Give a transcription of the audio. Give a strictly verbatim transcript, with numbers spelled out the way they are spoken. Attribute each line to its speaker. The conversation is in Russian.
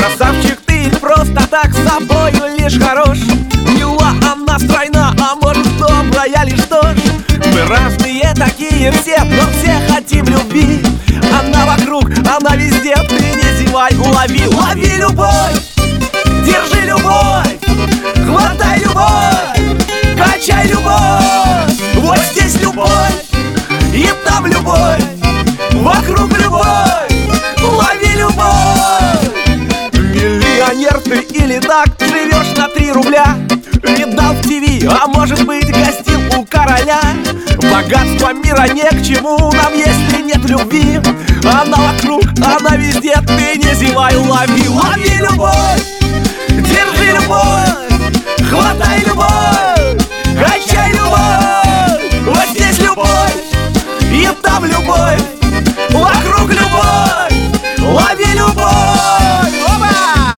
Speaker 1: Красавчик ты или просто так, с собою лишь хорош? Мила она, стройна, а может добрая лишь тоже? Мы разные такие все, но все хотим любви. Она вокруг, она везде, ты не зевай, лови, лови любовь, держи любовь, хватай любовь, качай любовь. Вот здесь любовь, и там любовь, вокруг любовь, лови любовь. Миллионер ты или так, живешь на три рубля, видал в ТВ, а может быть гостил у короля. Богатство мира не к чему нам, если нет любви. Она вокруг, она везде, ты не зевай, лови, лови любовь,